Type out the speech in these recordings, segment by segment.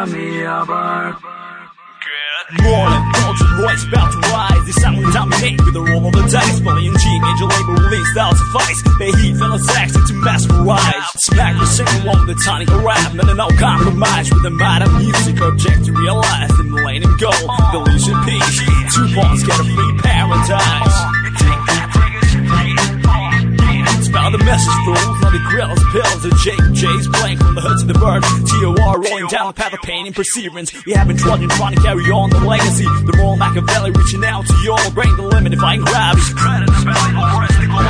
Morning, Rolls Royce about to rise. They sound dominate with the roll of the dice. Bullying G, major label release, that'll suffice. They heat fellow sexy to masquerade. Smack the single one with the tonic rap. No compromise with the modern music. Object to realize the millennium goal. Delusion peace. 2 pawns get a free paradise. Spell the message fools, not the grills, pills, the J's blank from the hood to the bird. TOR rolling down the path of pain and perseverance. We haven't trudging, trying to carry on the legacy. The moral Machiavelli reaching out to you all, bring the limit, defying gravity. Spread the spell, arresting all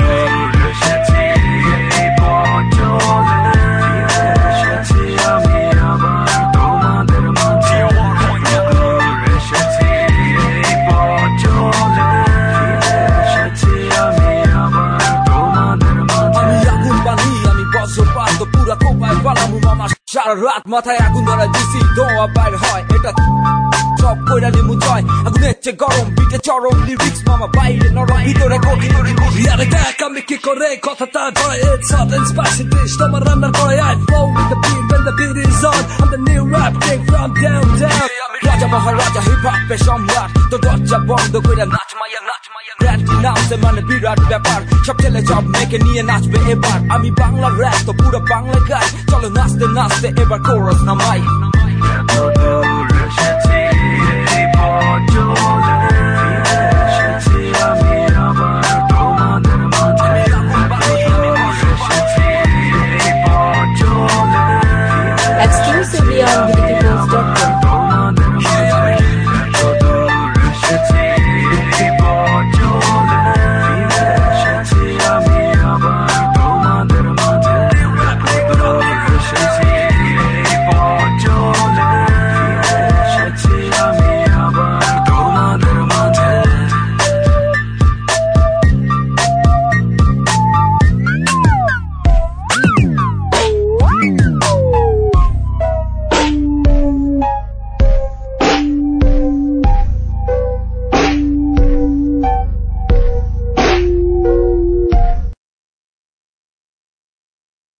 পুরা কোপায় পালামু মামা সারা রাত মাথায় আগুন ধরা দিছি দোয়া বাইর হয় এটা সব কইরা নিমু জয় আগুনের চেয়ে গরম বিটে চরম লিরিক্স মামা বাইরে নরম ভিতরে কঠিন ইয়ারে দেখ আমি কি করে কথাটা ধরে it's hot and spicy dish তোমার রান্নার করে I flow with the beat when the beat is on I'm the new rap king from downtown রাজা মহারাজা হিপ হপে সম্রাট তো দরজা বন্ধ কইরা নাচ মায়া ব্র্যান্ড নামছে মানে বিরাট ব্যাপার সব ছেলে সব মেয়েকে নিয়ে নাচবে এবার আমি বাংলা র‍্যাপ তো পুরো বাংলা গাই চলো নাচতে নাচতে এবার কোরাস নামাই